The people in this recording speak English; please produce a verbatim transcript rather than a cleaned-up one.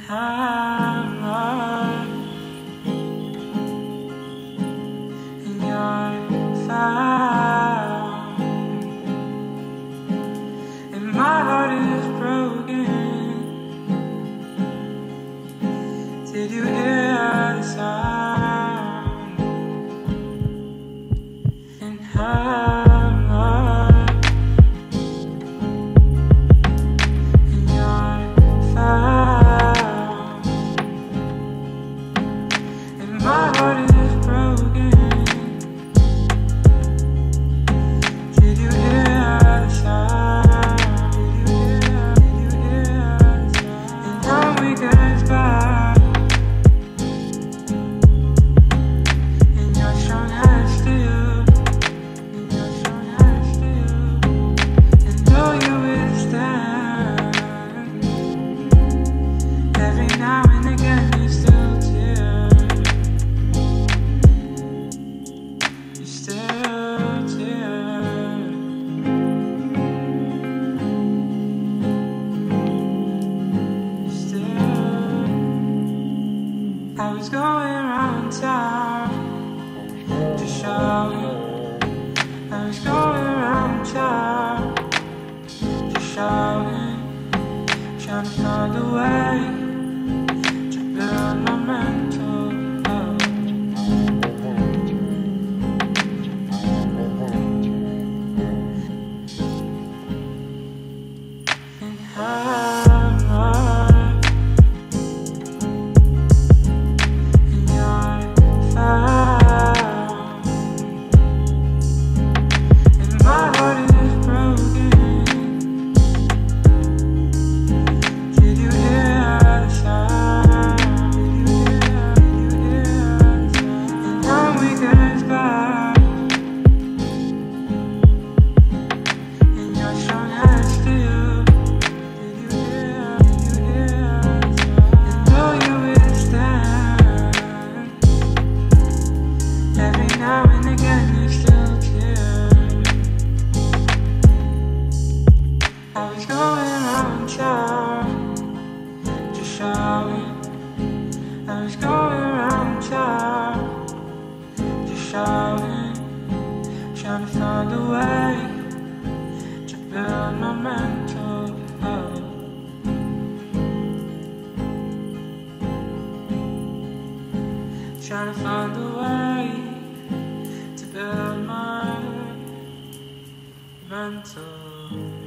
I'm lost in your found, and my heart is broken. Did you hear the sound? And I'm lost in your found, and my heart is broken. Did you hear the sound? Did you hear, did you hear the sound? And time we goes by, and you're strong as steel, and you're strong as steel, and though you withstand, every now and again you still tear, you still tear. I was going around town, just shouting. I was going around town, just shouting, trying to find a way to build my mental health. And I'm lost in your found, and my heart is broken. Did you hear the sound? Did you hear, did you hear the sound? And time we goes by, and you're strong as steel. Did you hear, did you hear the sound? And though you withstand, every now and again you still tear. I was going around town, just shouting. I was going around town, just shouting, trying to find a way to build my mental health. Trying to find a way to build my mental